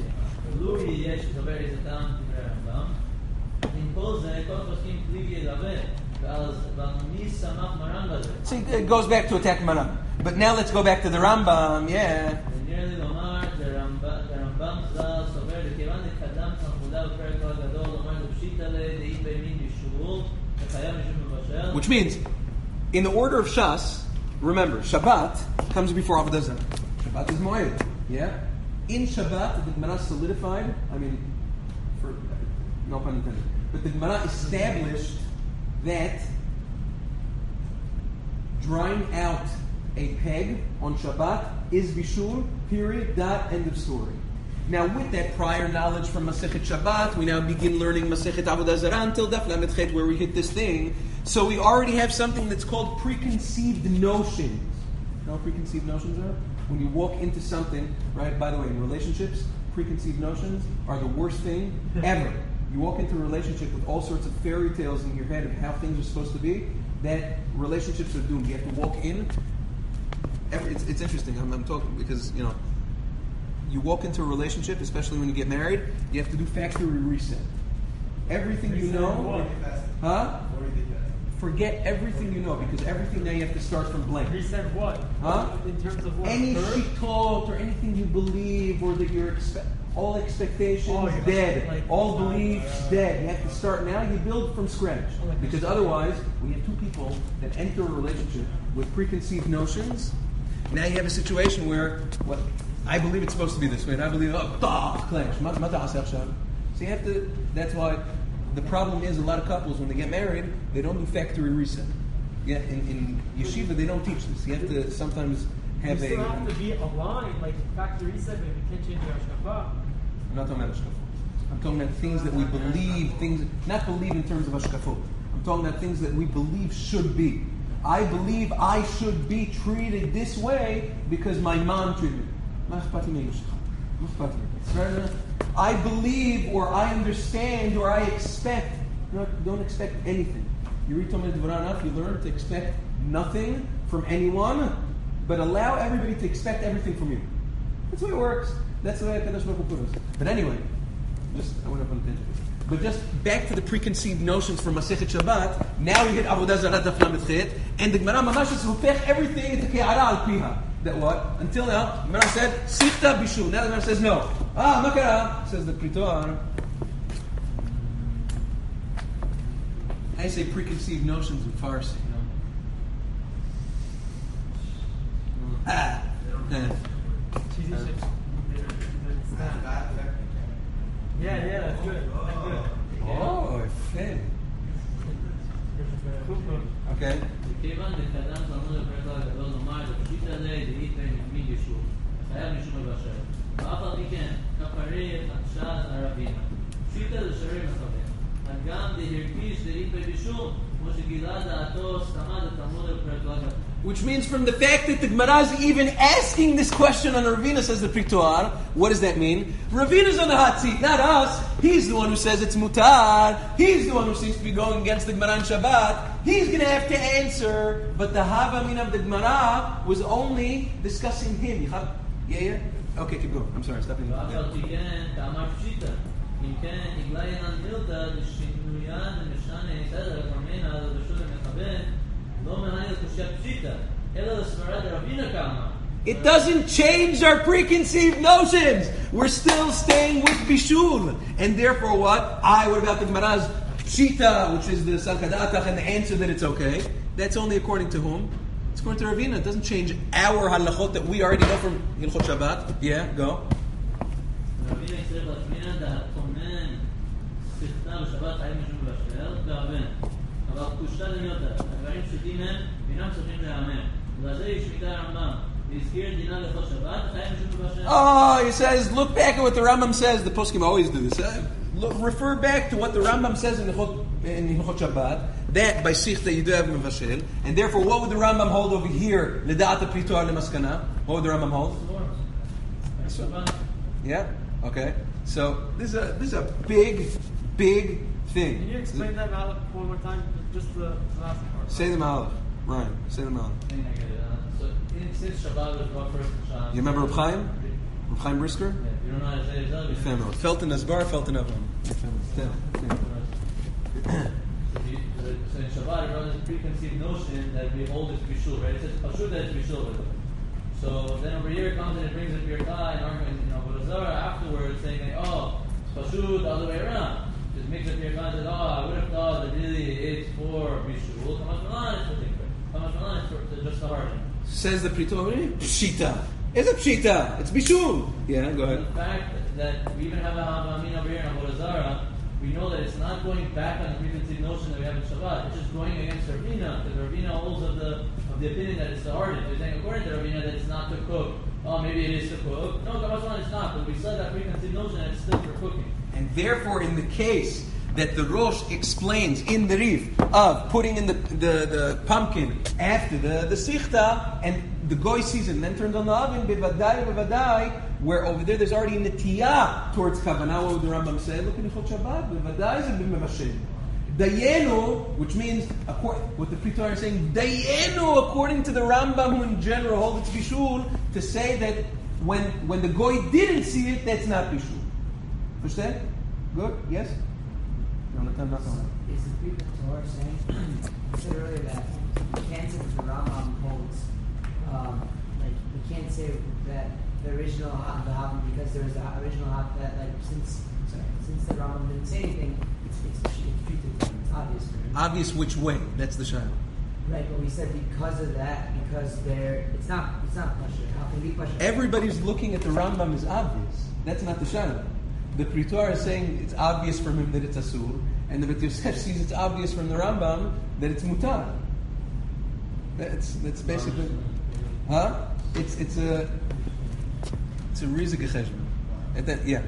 See, it goes back to attack Maran. But now let's go back to the Rambam, yeah. Which means, in the order of Shas, remember, Shabbat comes before Avodah Zarah. Shabbat is Moed, yeah? In Shabbat, the Gemara solidified, for no pun intended, but the Gemara established that drying out a peg on Shabbat is bishul, period, dot, end of story. Now with that prior knowledge from Masechet Shabbat, we now begin learning Masechet Avodah Zarah until Daf Lamed Chet, where we hit this thing. So we already have something that's called preconceived notions. You know what preconceived notions are? When you walk into something, right, by the way, in relationships, preconceived notions are the worst thing ever. You walk into a relationship with all sorts of fairy tales in your head of how things are supposed to be, that relationships are doomed. You have to walk in. It's interesting. I'm talking because, you walk into a relationship, especially when you get married, you have to do factory reset. Everything you know, forget everything you know, because everything now you have to start from blank. Reset what? In terms of what? Any shittot or anything you believe or that you're all expectations dead, all beliefs dead. You have to start now. You build from scratch, because otherwise, when you have two people that enter a relationship with preconceived notions, now you have a situation where I believe it's supposed to be this way, and I believe clash. So you have to. That's why the problem is a lot of couples when they get married, they don't do factory reset. Yeah, in yeshiva they don't teach this. You have to sometimes have you still have to be aligned, like factory reset, but you can't change your hashkafa. I'm not talking about hashkafot. I'm talking about things that we believe, not believe in terms of hashkafot. I'm talking about things that we believe should be. I believe I should be treated this way because my mom treated me. I believe or I understand or I expect. Don't expect anything. You read Talmud Dvorah enough, you learn to expect nothing from anyone, but allow everybody to expect everything from you. That's the way it works. That's the way HaKadosh Baruch Hu put us. But anyway, I went up on a tangent. But just back to the preconceived notions from Masechet Shabbat. Now we hit Avodah Zarah Daf Lamed Chet, and the Gemara Mamash is hupech everything into Ke'ara al Piha. that what? Until now, the Gemara said, Sichta Bishul. Now the Gemara says no. Makara, says the Pritor. I say preconceived notions in Farsi. Yeah, that's good. That's good. Oh, fair. Okay. כיוון דקדם תלמוד הפרק הגדול נאמר, לפשיט עלי דאית בין יחמיד ישוב, חייב משום מבשל. ואף על פי כן, כפרי חדשת הרבינה. פשיטה לשרי מכוון. גם דהרגיש דאית בין ישוב, כמו שגילה דעתו סתמה דתלמוד הפרק הגדול. Which means from the fact that the Gemara is even asking this question on Ravina, says the Prituar, what does that mean? Ravina's on the hot seat, not us. He's the one who says it's mutar. He's the one who seems to be going against the Gemara on Shabbat. He's going to have to answer. But the Havamin of the Gemara was only discussing him. Yeah? Okay, keep going. I'm sorry, stop in. ואף על פי כן, כאמר פשיטה. אם כן, הגלה ינן מילתא לשינוין ומשנה סדר הקרמנה לרשות המכוון, לא מהי לקושיה פשיטה, אלא לסברת רבינה כאמר. It doesn't change our preconceived notions. We're still staying with Bishul. And therefore what? What about the Gemara's Pshita, which is the Sankadatach, and the answer that it's okay? That's only according to whom? It's according to Ravina. It doesn't change our halachot that we already know from Hilchot Shabbat. Yeah, go. רבינה יצטרך להשמיע דהתונן שכתה בשבת חיים משום בשל, והבן. אבל קושתה דמיותה, הדברים פשוטים הם, אינם צריכים להיאמר. ולזה היא שמיטה הרמב"ם. Oh, he says, look back at what the Rambam says. The poskim always do this. Refer back to what the Rambam says in Hilchot Shabbat. That by Sichta you do have Mevashel. And therefore, what would the Rambam hold over here? L'da'at Pritor le'maskana. What would the Rambam hold? Yeah? Okay. So, this is a big thing. Can you explain that Malach one more time? Just the last part. Say the Malach. Ryan, say the Malach. Since Shabbat was brought first in Shabbat. You remember Reb Chaim? Reb Chaim Brisker? Yeah, you don't know how to say his other. Family. Felton Asbar, Felton Avon. So in Shabbat, it runs this preconceived notion that we hold it to be shul, right? It says Pashut that it's to be shul. So then over here it comes and it brings up Pirkei and argument, Vodazara afterwards saying like, oh, it's Pashut the other way around. Just makes up Pirkei and says, oh, I would have thought that really it's for Bishul. Kamash Malan is for Tikva. Kamash Malan is for just the hardening. Says the Pritor, Pshita. It's a Pshita. It's Bishul. Yeah, go ahead. The fact that we even have a Havamin over here in Avodah Zarah, we know that it's not going back on the preconceived notion that we have in Shabbat. It's just going against Ravina, because Ravina holds of the opinion that it's to harden. They're saying according to Ravina that it's not to cook. Oh, maybe it is to cook. No, Kamash it's not. But we said that preconceived notion that it's still for cooking. And therefore, in the case that the Rosh explains in the Rif of putting in the pumpkin after the Sichta, and the Goy sees it and then turns on the oven, bevadai, where over there's already netiyah towards Kavanah. What would the Rambam say? Look in Hilchot Shabbat, bevadai is a b'mevashel. Dayenu, which means, what the Pritor is saying, Dayenu, according to the Rambam, who in general hold it to Bishul, to say that when the Goy didn't see it, that's not Bishul. Understand? Good? Yes? Is the people Torah saying, you said earlier that you can't say that the Rambam holds, like, you can't say that the original Havim, because there was the original Havim, that, like, since the Rambam didn't say anything, it's treated, it's obvious for him. Obvious which way? That's the shayla. Right, but we said because of that, because it's not Pasha. How can it be Pasha? Everybody's looking at the Rambam is obvious. That's not the shayla. The Pritor is saying it's obvious from him that it's Asur, and the Bet Yosef sees it's obvious from the Rambam that it's Mutar. That's basically, It's a Rizik Cheshbon. Yeah.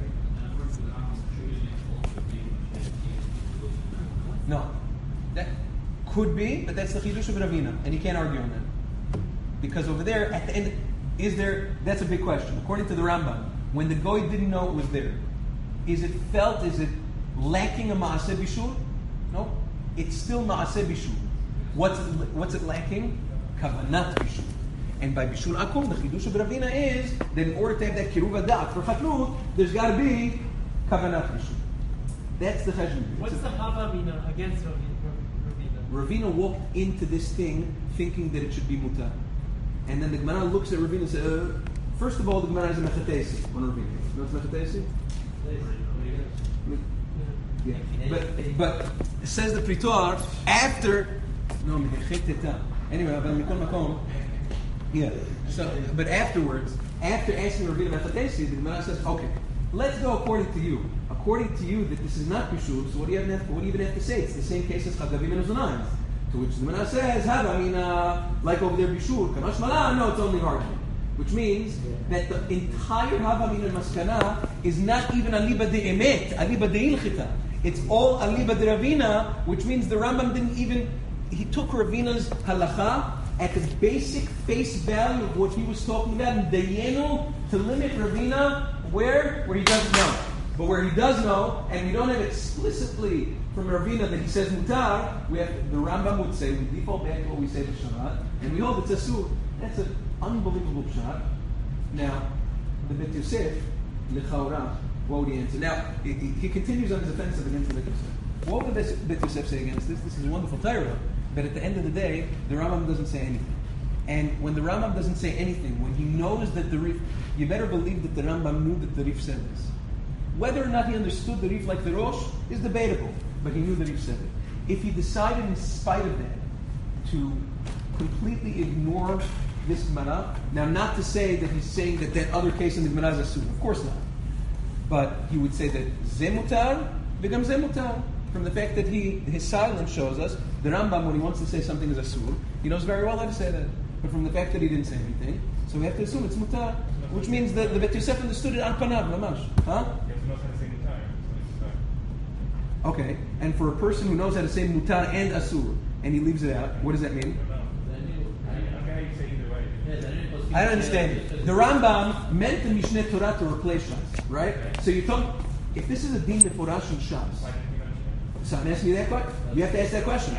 No, that could be, but that's the Chidush of Ravina, and you can't argue on that because over there at the end, that's a big question. According to the Rambam, when the Goy didn't know it was there. Is it lacking a Maaseh Bishul? No. It's still Maaseh Bishul. What's it lacking? Kavanat Bishul. And by Bishul Akum, the Chidush of Ravina is that in order to have that Kiruv Adat for Chatnut, there's got to be Kavanat Bishul. That's the Cheshbon. What's the Havamina against Ravina? Ravina walked into this thing thinking that it should be Mutar. And then the Gemara looks at Ravina and says, first of all, the Gemara is a Mechatesi on Ravina. You know what's Mechatesi? Yeah. But it says the Pritor after. No, anyway, Mikol Makom. Yeah. So, but afterwards, after asking Ravina Mechatesi, the Gemara says, okay, let's go according to you. According to you, that this is not Pishul, so what do you even have to say? It's the same case as Chagavim and Uzunayim. To which the Gemara says, like over there, Bishul, Kamash Malah, no, it's only argument. Which means that the entire Hava Min al-Maskana is not even Aliba de Emet, Aliba de Ilchita. It's all Aliba de Ravina, which means the Rambam didn't even, he took Ravina's halacha at the basic face value of what he was talking about, and Dayenu to limit Ravina where he doesn't know. But where he does know, and we don't have explicitly from Ravina that he says mutar, we have the Rambam would say, we default back to what we say for Shabbat, and we hold it's asur. That's an unbelievable pshat. Now, the Bet Yosef, Lechaura, what would he answer? Now, he continues on his offensive against the Bet Yosef. What would the Bet Yosef say against this? This is a wonderful Torah, but at the end of the day, the Rambam doesn't say anything. And when the Rambam doesn't say anything, when he knows that the Rif, you better believe that the Rambam knew that the Rif said this. Whether or not he understood the Rif like the Rosh is debatable, but he knew the Rif said it. If he decided in spite of that to completely ignore this Gemara, now not to say that he's saying that other case in the Gemara is asur, of course not. But he would say that Zemutar becomes Zemutar. From the fact that his silence shows us, the Rambam, when he wants to say something is asur, he knows very well how to say that. But from the fact that he didn't say anything, so we have to assume it's mutar, which means that the Bet Yosef understood it al panav, mamash. Huh? Okay, and for a person who knows how to say mutar and asur, and he leaves it out, what does that mean? I don't understand it. The Rambam meant the Mishneh Torah to replace Shas, right? So you talk, if this is a din meforash in Shas, so I'm asking you that question. You have to ask that question.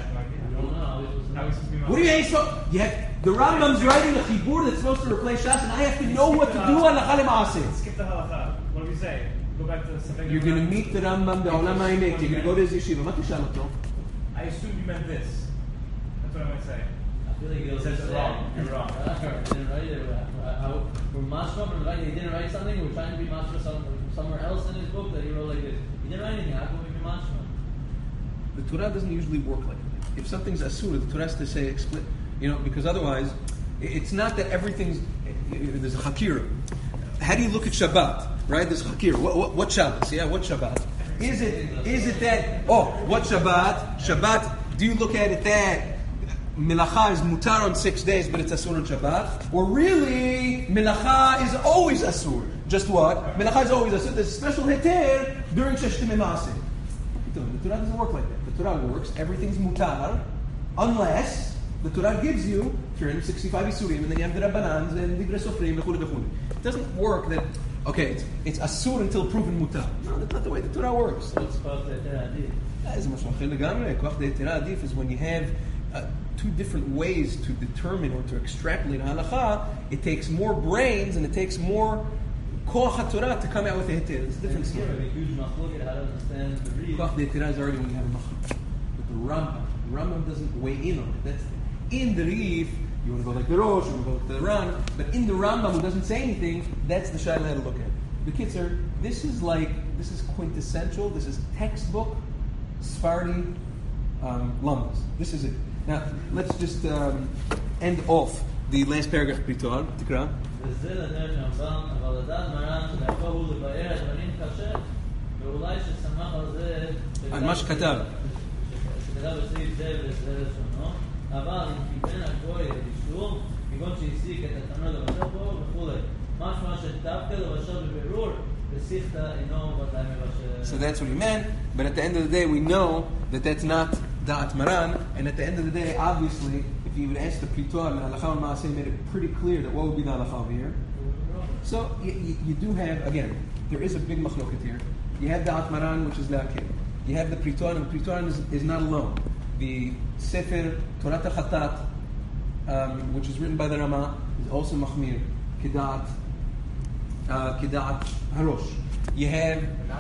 What do you ask? You have the Rambam's writing a chibur that's supposed to replace Shas, and I have to know what to do on halacha lema'aseh. Skip the halacha. What do we say? Go back to the Safek. You're going to meet the Rambam, the Olam HaEmet. You're going to go to his yeshiva. What tishal oto? I assume you meant this. That's what I might say. I feel like he says it wrong. You're wrong. He didn't write it. We're mashma from the fact that he didn't write something. We're trying to be mashma somewhere else in his book that he wrote like this. He didn't write anything. How can we be mashma? The Torah doesn't usually work like that. If something's asur, the Torah has to say because otherwise, it's not that everything's. There's a hakira. How do you look at Shabbat? Right? There's a hakira. What Shabbat? Yeah, what Shabbat? Is it that? Oh, what Shabbat? Shabbat. Do you look at it that Melacha is mutar on 6 days, but it's asur on Shabbat? Or really, Melacha is always asur? Just what? Melacha is always asur. There's a special heter during Sheshtim Emaseh. The Torah doesn't work like that. The Torah works, everything's mutar, unless the Torah gives you 365 isurim, and then you have the Rabbanans and the Sofrim, it doesn't work that, okay, it's asur until proven mutar. No, that's not the way the Torah works. So it's called the Adif. That is much Adif is when you have two different ways to determine or to extrapolate halacha. It takes more brains and it takes more koach HaTorah to come out with a heter. It's a different story. A huge machlok at how to understand the read. Koach HaTorah is already when you have a machlok. But the Rambam doesn't weigh in on it. That's in the Rif, you want to go like the Rosh, you want to go like the Ran, but in the Rambam who doesn't say anything, that's the shayla to look at. The Kitzur, this is quintessential, this is textbook Sephardi Lamas. This is it. Now, let's just end off the last paragraph of Pitor, Tikra. וזה לדרך הרמב"ם, אבל לדעת מרן שדרכו הוא לבאר הדברים קשה, ואולי ששמח על זה... על מה שכתב. שכתב בסעיף זה וזה לשונו, אבל אם כיוון הגוי לבישור, כגון שהסיק את התנות לבשר פה וכו'. משמע שדווקא לבשר בבירור, וסיכתא אינו ודאי מבשר. So that's what he meant, but at the end of the day we know that that's not Da'at Maran, and at the end of the day, obviously, if you would ask the Pitor, and Halacha and Maaseh made it pretty clear that what would be the Halacha over here. So you do have, again, there is a big machloket here. You have Da'at Maran, which is La'akir. You have the Pitor, and the Pitor is not alone. The Sefer Torat HaChatat, which is written by the Rama, is also Machmir, Kedat Harosh. You have,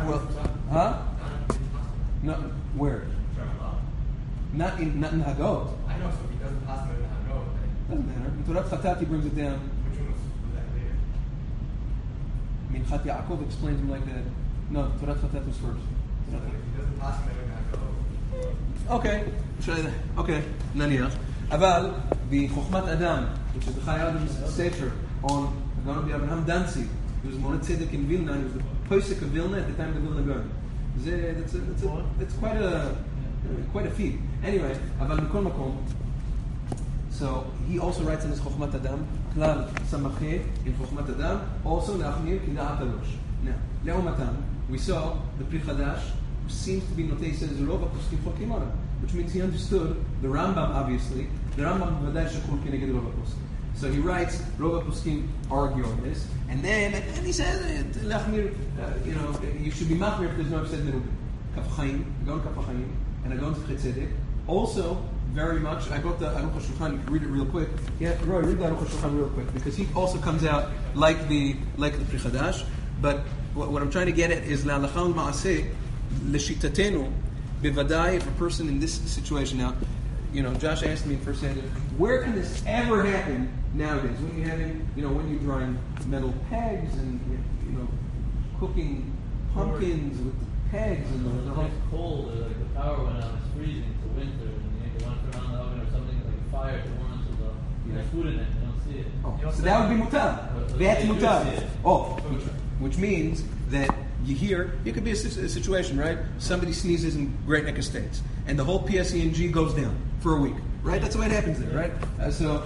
No, where? Not in Hagot. I know, so he doesn't pass him in Hagot. Doesn't matter. In Torah Chatat, he brings it down. Which one was that later? I mean, Chat Yaakov explains him like that. No, Torah Chatat was first. So if he doesn't pass him, they're going to go. Okay, naniach. Aval, the Chochmat Adam, which is the Chai Adam's sefer on the Gaon of Abraham Danzig, he was Monet Tzedek in Vilna, and he was the Posek of Vilna at the time of the Vilna Gaon. That's quite a feat. Anyway, Aval Mikol Makom. So he also writes in his Chochmat Adam, Klal Samache in Chochmat Adam, also Nachmir Kida'at Arosh. Now, Le'omatan, we saw the Pri Chadash, who seems to be Notei says Rova Poskim Chokim Oram, which means he understood the Rambam, obviously. The Rambam V'vadai Shechul Keneged Rova Poskim. So he writes, Rova Poskim argue on this, and then he says, Lachmir, you should be Machmir if there's no Upset Merubim. Kaf Chaim, Agon Kaf Chaim, and Agon Tzedek Tzedek. Also, very much, I got the Aruch HaShulchan, you can read it real quick. Yeah, Roy, read the Aruch HaShulchan real quick, because he also comes out like the Pri Chadash. But what I'm trying to get at is La'alachal Ma'aseh, L'shitatenu, Bivadai, if a person in this situation now, Josh asked me in first hand, where can this ever happen nowadays? When you're having, when you're drying metal pegs and, cooking pumpkins with the pegs and the whole... It's cold, or like the power went out, it's freezing, it's winter, and you want to turn on the oven or something like a fire to warm so there's food in it, you don't see it. Oh, so that would be mutar. That's mutar. Oh, which means that you could be a situation, right? Somebody sneezes in Great Neck Estates, and the whole PSENG goes down for a week, right? That's the way it happens there, right? So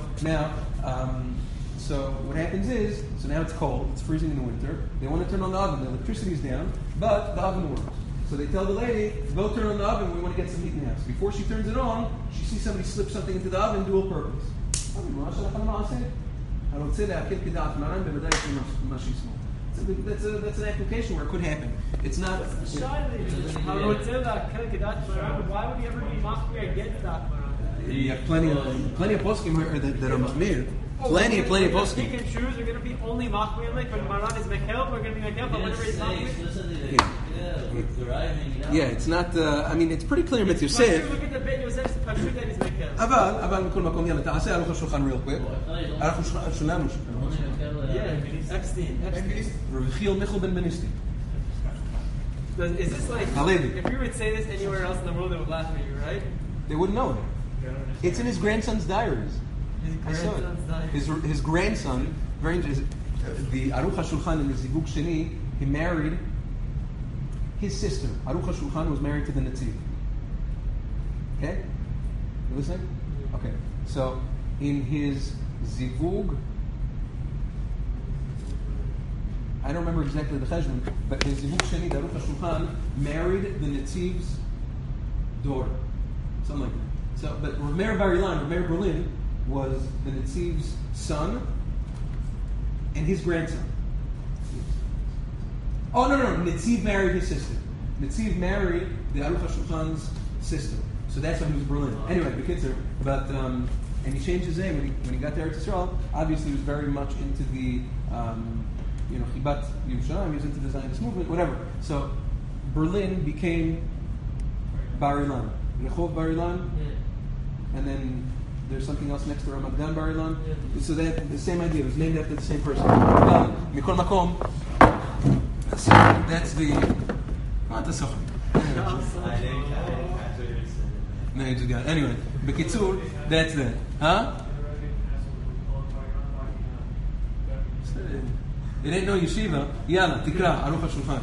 what happens is, so now it's cold, it's freezing in the winter, they want to turn on the oven, the electricity's down, but the oven works. So they tell the lady, go turn on the oven, we want to get some heat in the house. Before she turns it on, she sees somebody slip something into the oven, dual purpose. That's an application where it could happen. It's not... Why would you ever be machmir against that? You have plenty of poskim that are machmir. Plenty of poskim. Pick and choose. We're going to be only machmir like when Maran is mekel. We're going to be mekel, but whenever he's machmir. Yeah, it's not. It's pretty clear with Yosef. Look at the bit. Yosef is pashut that he's mekel. אבל מכל מקום, יאללה, תעשה ארוך השולחן real quick. ארוך השולחן שלנו. Yeah, Epstein. Rav Chiel Michel ben Benisti. Is this like, Halevi. if you would say this anywhere else in the world, they would laugh at you, right? They wouldn't know it. It's in his grandson's diaries. His grandson's diaries. His grandson, very interesting. The Aruch HaShulchan in the Zivug Sheni, he married his sister. Aruch HaShulchan was married to the Netziv. Okay? You listening? Okay. So, in his Zivug, I don't remember exactly the cheshbon, but in Zivug Sheni, Aruch HaShulchan married the Netziv's daughter. Something like that. So, but Rav Meir Bar Ilan, Rav Meir Berlin, was the Netziv's son and his grandson. Oh, no. Netziv married his sister. Netziv married the Aruch HaShulchan's sister. So that's why he was Berlin. Anyway, Bekitzer, but and he changed his name when he got to Eretz Yisrael. Obviously, he was very much into the Chibat Yerushalayim. He was into the Zionist movement, whatever. So Berlin became Bar Ilan, Rehov Bar Ilan, and then there's something else next to Ramat Gan Bar Ilan. So they had the same idea. It was named after the same person. Mikol Makom. So that's the. What the Sochim? No, you just got it. Anyway, Bekitzur, that's that. Huh? It ain't no yeshiva. Yalla, tikra, Aruch HaShulchan.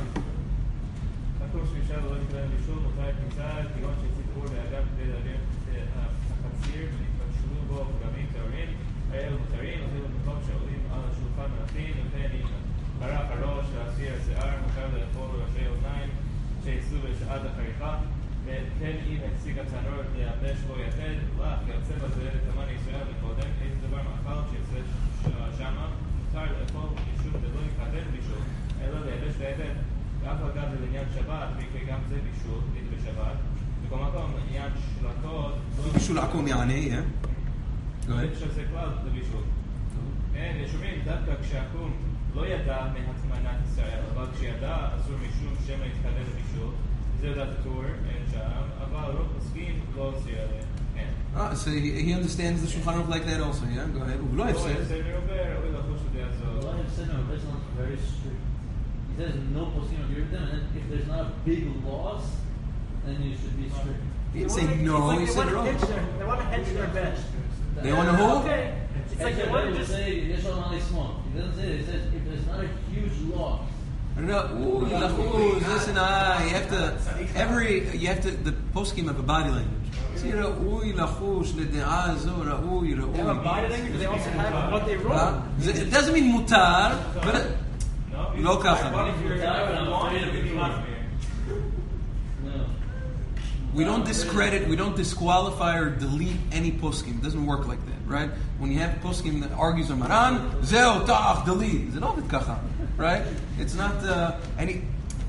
כן אם הציג הצנור לייבש בו יתד, לך יוצא בזה לתמן ישראל מקודם, איזה דבר מאכל שיוצא שמה, מותר לאכול משום דלא יקדם בישול, אלא לייבש ביתד, ואף אגב זה לעניין שבת, וכגם זה בישול, ביט בשבת, בכל מקום עניין שלקות, בישול עקום יעני, אני חושב שזה כלל לבישול. שומעים, דווקא כשעקום לא ידע מהטמנת ישראל, אבל כשידע אסור משום שמא יתקדם לבישול, זה יודעת הטור, אין שם, אבל רוב פוסקים לא עושה עליהם. So he understands the Shulchan Aruch like that also, yeah? Go ahead. לא הפסד מרובה, ראוי לחוש שזה יעזור. Well, I've said no, that's not very strict. He says no posting agree with them, and then if there's not a big loss, then you should be strict. He didn't say no, he said wrong. They want to hedge their bet. They want to hold? Okay. It's like they want to just. say yes or no small. He doesn't say it. He says if there's not a huge loss. No, listen, you have to, the poskim have a body language. See, ראוי לחוש לדעה זו, ראוי, They have a body language, but they also have what they wrote. It doesn't mean mutar, but לא ככה. No. We don't discredit, we don't disqualify or delete any poskim. It doesn't work like that, right? When you have poskim that argues on Maran, zeo ta'ach delete. It's not kacha, right? It's not any.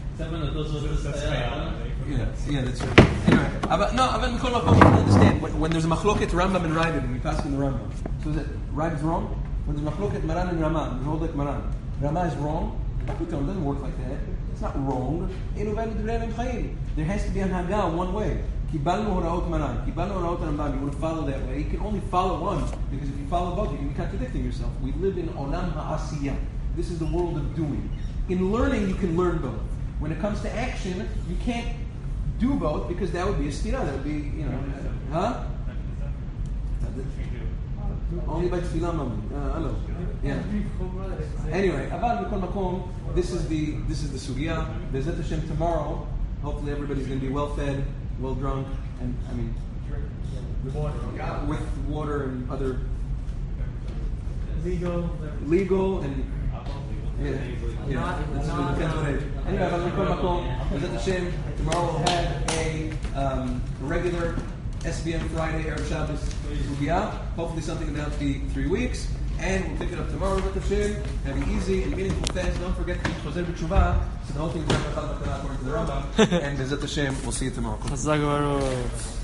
Yeah, that's right. Anyway, but Mikol Makom, you understand when there's a machloket Rambam and Ravid, and we pass in the Rambam. So is it Ravid's wrong? When there's machloket Maran and Rama, there's hold like Maran. Rama is wrong. It doesn't work like that. It's not wrong. There has to be an haga one way. Kibalnu horaot Maran, kibalnu horaot Rambam. You want to follow that way. You can only follow one because if you follow both, you can be contradicting yourself. We live in olam ha'asiyah. This is the world of doing. In learning, you can learn both. When it comes to action, you can't do both because that would be a stira. That would be, huh? Only by tefillah, hello. Yeah. Anyway, aval mikol makom. This is the sugya. Bezat Hashem tomorrow. Hopefully, everybody's going to be well fed, well drunk, and with water and other legal and. Yeah. Anyway, aval mikol makom. Bezat Hashem tomorrow we'll have a regular SBM Friday Erev Shabbos sugya. Hopefully something about the 3 weeks. And we'll pick it up tomorrow with Hashem. Have an easy and meaningful fast. Don't forget to choser b'tshuva. So the whole thing is according to the Rambam. And Bezat Hashem, we'll see you tomorrow.